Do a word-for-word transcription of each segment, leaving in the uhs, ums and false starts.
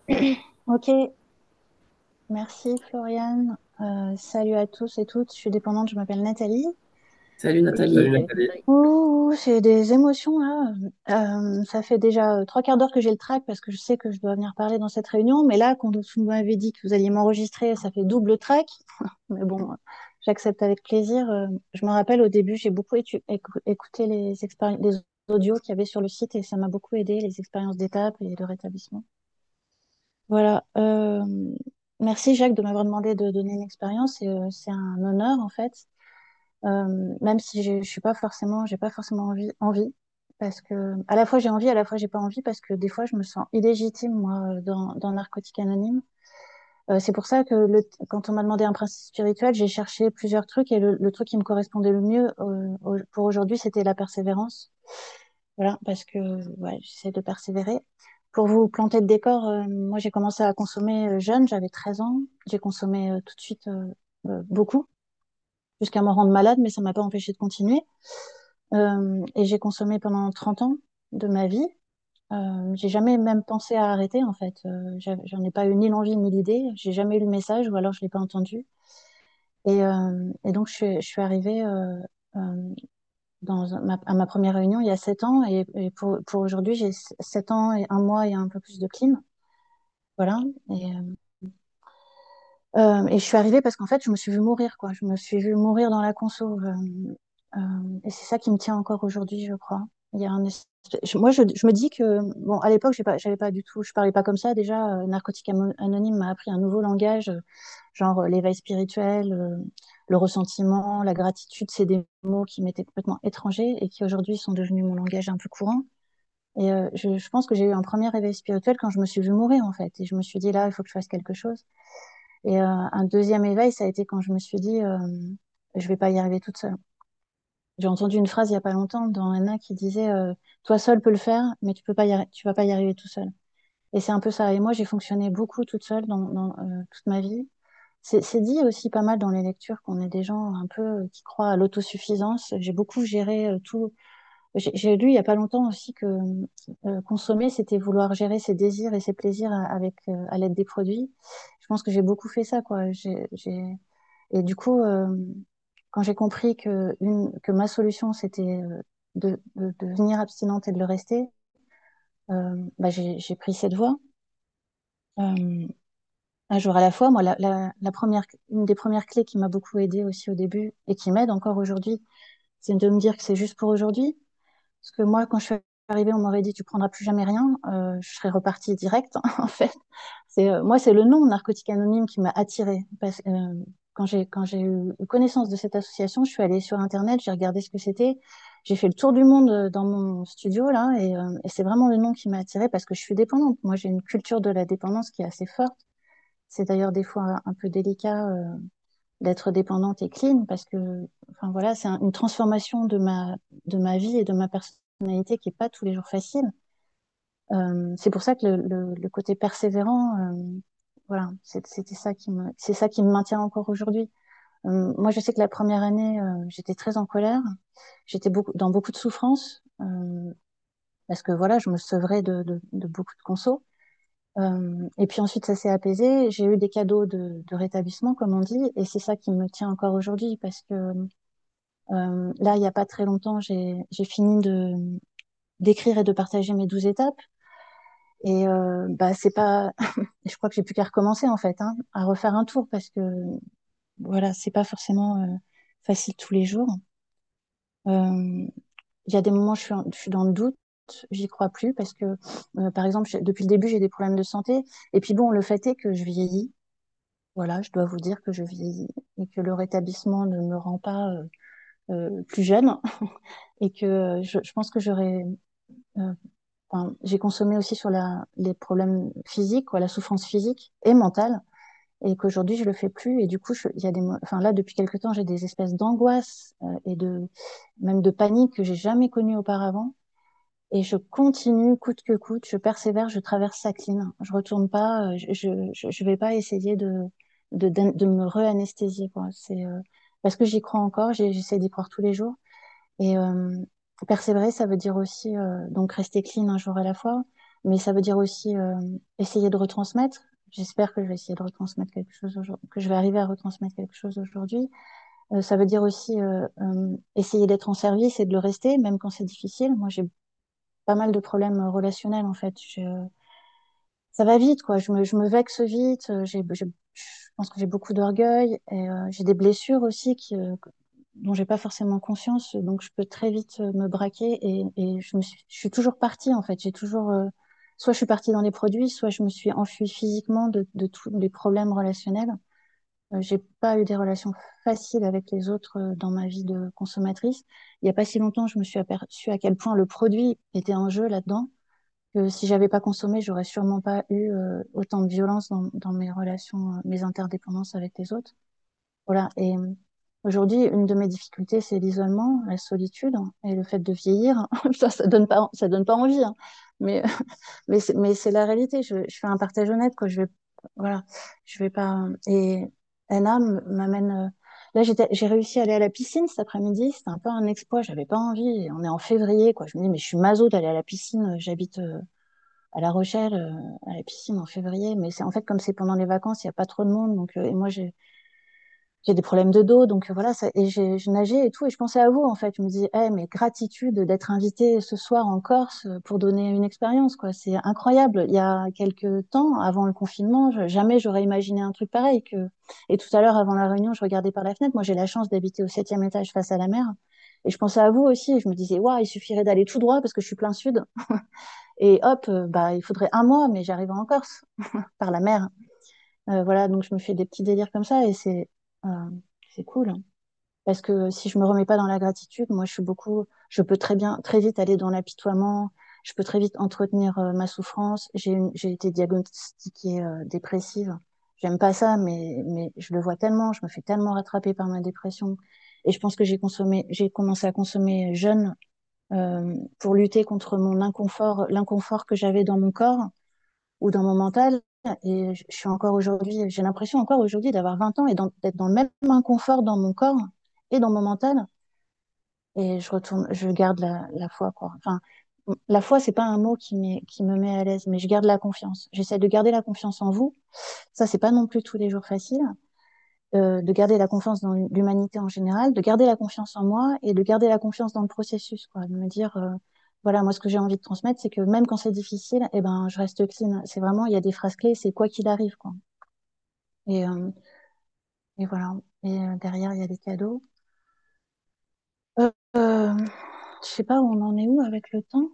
Ok, merci Floriane. Euh, salut à tous et toutes. Je suis dépendante, je m'appelle Nathalie. Salut Salut Nathalie. Nathalie. Ouh, j'ai des émotions là. Euh, ça fait déjà euh, trois quarts d'heure que j'ai le trac parce que je sais que je dois venir parler dans cette réunion. Mais là, quand vous m'avez dit que vous alliez m'enregistrer, ça fait double trac. Mais bon, euh, j'accepte avec plaisir. Euh, je me rappelle au début, j'ai beaucoup étu- écou- écouté les expéri- les audios qu'il y avait sur le site et ça m'a beaucoup aidé, les expériences d'étape et de rétablissement. Voilà. Euh, merci Jacques de m'avoir demandé de donner une expérience. C'est euh, c'est un honneur en fait. Euh, même si je je suis pas forcément, j'ai pas forcément envie, envie, parce que à la fois j'ai envie, à la fois j'ai pas envie, parce que des fois je me sens illégitime moi dans, dans Narcotique Anonyme. Euh, c'est pour ça que le, quand on m'a demandé un principe spirituel, j'ai cherché plusieurs trucs et le, le truc qui me correspondait le mieux euh, au- pour aujourd'hui, c'était la persévérance. Voilà, parce que ouais, j'essaie de persévérer. Pour vous planter le décor, euh, moi j'ai commencé à consommer euh, jeune, j'avais treize ans. J'ai consommé euh, tout de suite euh, euh, beaucoup, jusqu'à me rendre malade, mais ça m'a pas empêché de continuer. Euh, et j'ai consommé pendant trente ans de ma vie. Euh, j'ai jamais même pensé à arrêter en fait. Euh, j'a- j'en ai pas eu ni l'envie ni l'idée. J'ai jamais eu le message ou alors je l'ai pas entendu. Et, euh, et donc je, suis- je suis arrivée euh, euh, dans un- ma, à ma première réunion il y a sept ans et, et pour, pour aujourd'hui j'ai sept ans et un mois et un peu plus de clean. Voilà. Et, euh, euh, et je suis arrivée parce qu'en fait je me suis vue mourir quoi. Je me suis vue mourir dans la conso. Euh, euh, et c'est ça qui me tient encore aujourd'hui, je crois. Il y a un espèce- je- moi je, je me dis que bon à l'époque j'ai pas j'avais pas du tout je parlais pas comme ça déjà. euh, Narcotique Amo- Anonyme m'a appris un nouveau langage, euh, genre euh, l'éveil spirituel, euh, le ressentiment, la gratitude, c'est des mots qui m'étaient complètement étrangers et qui aujourd'hui sont devenus mon langage un peu courant. Et euh, je, je pense que j'ai eu un premier réveil spirituel quand je me suis vue mourir, en fait. Et je me suis dit, là, il faut que je fasse quelque chose. Et euh, un deuxième éveil, ça a été quand je me suis dit, euh, je vais pas y arriver toute seule. J'ai entendu une phrase il y a pas longtemps dans Anna qui disait, euh, toi seul peux le faire, mais tu peux pas y arri- tu vas pas y arriver tout seul. Et c'est un peu ça. Et moi, j'ai fonctionné beaucoup toute seule dans, dans, euh, toute ma vie. C'est c'est dit aussi pas mal dans les lectures qu'on est des gens un peu euh, qui croient à l'autosuffisance. J'ai beaucoup géré euh, tout. J'ai j'ai lu il y a pas longtemps aussi que euh, consommer, c'était vouloir gérer ses désirs et ses plaisirs à- avec euh, à l'aide des produits. Je pense que j'ai beaucoup fait ça, quoi. J'ai, j'ai... Et du coup, euh, quand j'ai compris que une que ma solution c'était euh, de, de, de devenir abstinente et de le rester, euh, bah, j'ai j'ai pris cette voie. Euh, un jour à la fois. Moi, la, la, la première, une des premières clés qui m'a beaucoup aidée aussi au début et qui m'aide encore aujourd'hui, c'est de me dire que c'est juste pour aujourd'hui. Parce que moi, quand je suis arrivée, on m'aurait dit tu prendras plus jamais rien. Euh, je serais repartie direct, en fait. C'est, euh, moi, c'est le nom Narcotique Anonyme qui m'a attirée. Parce, euh, quand j'ai, quand j'ai eu connaissance de cette association, je suis allée sur Internet, j'ai regardé ce que c'était. J'ai fait le tour du monde euh, dans mon studio, là, et, euh, et c'est vraiment le nom qui m'a attirée parce que je suis dépendante. Moi, j'ai une culture de la dépendance qui est assez forte. C'est d'ailleurs des fois un peu délicat euh, d'être dépendante et clean parce que, enfin voilà, c'est un- une transformation de ma, de ma vie et de ma personnalité qui est pas tous les jours facile. Euh, c'est pour ça que le, le, le côté persévérant, euh, voilà, c'est- c'était ça qui me, c'est ça qui me maintient encore aujourd'hui. Euh, moi, je sais que la première année, euh, j'étais très en colère, j'étais beaucoup, dans beaucoup de souffrance euh, parce que voilà, je me sevrais de, de, de beaucoup de conso. Euh, et puis ensuite, ça s'est apaisé. J'ai eu des cadeaux de, de rétablissement, comme on dit, et c'est ça qui me tient encore aujourd'hui, parce que euh, là, il n'y a pas très longtemps, j'ai j'ai fini de d'écrire et de partager mes douze étapes. Et euh, bah, c'est pas, je crois que j'ai plus qu'à recommencer en fait, hein, à refaire un tour, parce que voilà, c'est pas forcément euh, facile tous les jours. Euh, Il y a des moments, je suis, en- je suis dans le doute. J'y crois plus parce que, euh, par exemple, j'ai- depuis le début, j'ai des problèmes de santé. Et puis bon, le fait est que je vieillis. Voilà, je dois vous dire que je vieillis et que le rétablissement ne me rend pas euh, euh, plus jeune et que euh, je, je pense que j'aurais, euh, enfin, j'ai consommé aussi sur la, les problèmes physiques, quoi, la souffrance physique et mentale, et qu'aujourd'hui je le fais plus. Et du coup, je- il y a des, mo- enfin là, depuis quelque temps, j'ai des espèces d'angoisse euh, et de même de panique que j'ai jamais connues auparavant. Et je continue coûte que coûte, je persévère, je traverse sa clean. Je retourne pas, euh, je, je, je je vais pas essayer de, de, de, de me re-anesthésier, quoi. C'est, euh, parce que j'y crois encore, j'ai- j'essaie d'y croire tous les jours. Et euh, persévérer, ça veut dire aussi, euh, donc rester clean un jour à la fois. mais ça veut dire aussi euh, essayer de retransmettre. J'espère que je vais essayer de retransmettre quelque chose aujourd'hui, que je vais arriver à retransmettre quelque chose aujourd'hui. Euh, ça veut dire aussi euh, euh, essayer d'être en service et de le rester, même quand c'est difficile. Moi, j'ai pas mal de problèmes relationnels, en fait. Je, ça va vite, quoi. Je me, je me vexe vite. euh, J'ai, j'ai- je pense que j'ai beaucoup d'orgueil et euh, j'ai des blessures aussi qui, euh, dont j'ai pas forcément conscience. Donc, je peux très vite euh, me braquer et, et je me suis, je suis toujours partie, en fait. J'ai toujours, euh, soit je suis partie dans les produits, soit je me suis enfuie physiquement de, de tous les problèmes relationnels. Euh, j'ai pas eu des relations faciles avec les autres euh, dans ma vie de consommatrice. Il y a pas si longtemps, je me suis aperçue à quel point le produit était en jeu là-dedans, que si j'avais pas consommé, j'aurais sûrement pas eu euh, autant de violence dans, dans mes relations, euh, mes interdépendances avec les autres. Voilà. Et euh, aujourd'hui, une de mes difficultés, c'est l'isolement, la solitude et le fait de vieillir. Ça, ça donne pas, ça donne pas envie, hein. Mais, mais c'est, mais c'est la réalité. Je, je fais un partage honnête, quoi. Je vais, voilà. Je vais pas. Et Anna m- m'amène. euh, Là, j'étais, j'ai réussi à aller à la piscine cet après-midi. C'était un peu un exploit. J'avais pas envie. Et on est en février, quoi. Je me dis, mais je suis maso d'aller à la piscine. J'habite euh, à La Rochelle, euh, à la piscine en février. Mais c'est en fait, comme c'est pendant les vacances, il y a pas trop de monde. Donc, euh, et moi, j'ai j'ai des problèmes de dos, donc euh, voilà, ça, et j'ai je nageais et tout, et je pensais à vous, en fait. Je me disais, eh, mais gratitude d'être invitée ce soir en Corse pour donner une expérience, quoi. C'est incroyable. Il y a quelques temps, avant le confinement, je- jamais j'aurais imaginé un truc pareil. Que... Et tout à l'heure, avant la réunion, je regardais par la fenêtre. Moi, j'ai la chance d'habiter au septième étage face à la mer. Et je pensais à vous aussi, et je me disais, waouh, il suffirait d'aller tout droit parce que je suis plein sud. Et hop, euh, bah, il faudrait un mois, mais j'arrive en Corse par la mer. Euh, voilà, donc je me fais des petits délires comme ça, et c'est euh, c'est cool. Parce que si je me remets pas dans la gratitude, moi, je suis beaucoup, je peux très bien, très vite aller dans l'apitoiement, je peux très vite entretenir euh, ma souffrance. J'ai une- j'ai été diagnostiquée euh, dépressive. J'aime pas ça, mais, mais je le vois tellement, je me fais tellement rattraper par ma dépression. Et je pense que j'ai consommé, j'ai commencé à consommer jeune euh, pour lutter contre mon inconfort, l'inconfort que j'avais dans mon corps ou dans mon mental. Et je je suis encore aujourd'hui, j'ai l'impression encore aujourd'hui d'avoir vingt ans et dans- d'être dans le même inconfort dans mon corps et dans mon mental. Et je retourne, je garde la, la foi, quoi. Enfin, la foi, c'est pas un mot qui m'est- qui me met à l'aise, mais je garde la confiance. J'essaie de garder la confiance en vous. Ça, c'est pas non plus tous les jours facile. Euh, de garder la confiance dans l'humanité en général, de garder la confiance en moi et de garder la confiance dans le processus, quoi. De me dire, euh, voilà, moi, ce que j'ai envie de transmettre, c'est que même quand c'est difficile, eh ben, je reste clean. C'est vraiment, il y a des phrases clés, c'est quoi qu'il arrive, quoi. Et, euh, et voilà. Et euh, derrière, il y a des cadeaux. Euh, euh, je sais pas où on en est où avec le temps.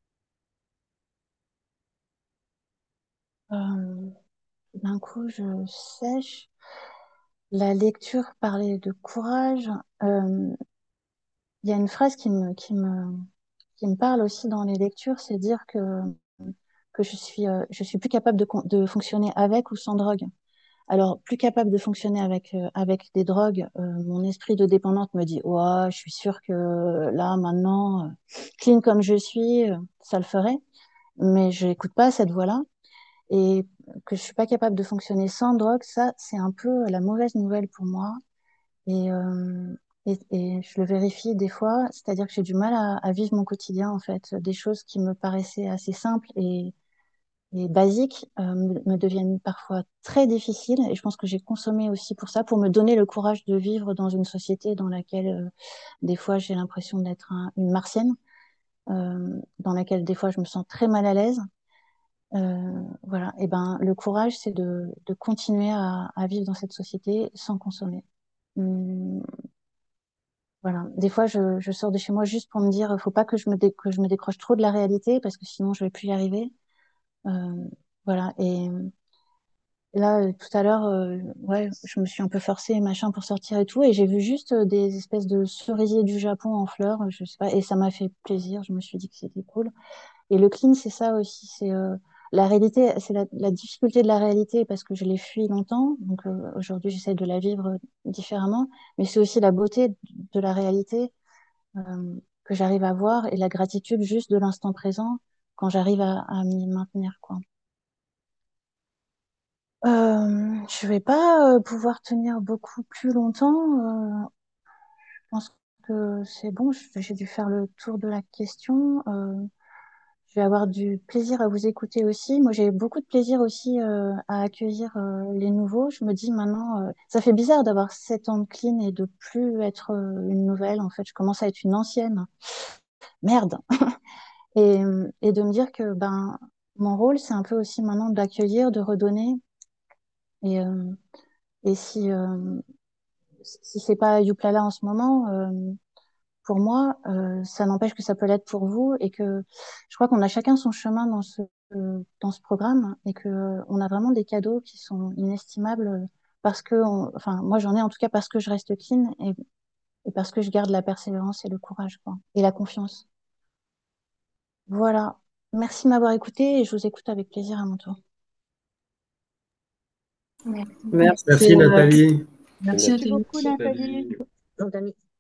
Euh, D'un coup, je sèche. La lecture parlait de courage. Euh, Il y a une phrase qui me, qui me, qui me parle aussi dans les lectures, c'est dire que, que je suis, euh, je suis plus capable de, con- de fonctionner avec ou sans drogue. Alors, plus capable de fonctionner avec, euh, avec des drogues, euh, mon esprit de dépendante me dit, ouais, je suis sûre que là, maintenant, euh, clean comme je suis, euh, ça le ferait. Mais je n'écoute pas cette voix-là. Et que je suis pas capable de fonctionner sans drogue, ça, c'est un peu la mauvaise nouvelle pour moi. Et, euh, et, et je le vérifie des fois, c'est-à-dire que j'ai du mal à, à vivre mon quotidien, en fait. Des choses qui me paraissaient assez simples et, et basiques euh, me, me deviennent parfois très difficiles. Et je pense que j'ai consommé aussi pour ça, pour me donner le courage de vivre dans une société dans laquelle, euh, des fois, j'ai l'impression d'être un- une martienne, euh, dans laquelle, des fois, je me sens très mal à l'aise. Euh, voilà. Et ben, le courage, c'est de, de continuer à, à vivre dans cette société sans consommer. Hum, Voilà. Des fois, je, je sors de chez moi juste pour me dire, faut pas que je me, dé- que je me décroche trop de la réalité parce que sinon, je vais plus y arriver. Euh, voilà. Et là, euh, tout à l'heure, euh, ouais, je me suis un peu forcée, machin, pour sortir et tout, et j'ai vu juste euh, des espèces de cerisiers du Japon en fleurs, je sais pas, et ça m'a fait plaisir. Je me suis dit que c'était cool. Et le clean, c'est ça aussi. C'est euh, la réalité, c'est la, la difficulté de la réalité parce que je l'ai fui longtemps. Donc euh, aujourd'hui, j'essaie de la vivre euh, différemment. Mais c'est aussi la beauté de la réalité euh, que j'arrive à voir et la gratitude juste de l'instant présent quand j'arrive à, à m'y maintenir, quoi. Euh, je vais pas euh, pouvoir tenir beaucoup plus longtemps. Euh, je pense que c'est bon. je- J'ai dû faire le tour de la question. Euh, je vais avoir du plaisir à vous écouter aussi. Moi, j'ai beaucoup de plaisir aussi euh, à accueillir euh, les nouveaux. Je me dis maintenant, euh, ça fait bizarre d'avoir sept ans de clean et de plus être euh, une nouvelle. En fait, je commence à être une ancienne. Merde. Et, et de me dire que ben mon rôle, c'est un peu aussi maintenant d'accueillir, de redonner. Et, euh, et si euh, si c'est pas Youplala en ce moment, euh, pour moi, euh, ça n'empêche que ça peut l'être pour vous et que je crois qu'on a chacun son chemin dans ce euh, dans ce programme et que euh, on a vraiment des cadeaux qui sont inestimables euh, parce que, on- enfin, moi j'en ai en tout cas parce que je reste clean et, et parce que je garde la persévérance et le courage, quoi, et la confiance. Voilà. Merci de m'avoir écouté et je vous écoute avec plaisir à mon tour. Merci. Merci, Merci, euh, Nathalie. merci Merci Nathalie. beaucoup, Nathalie.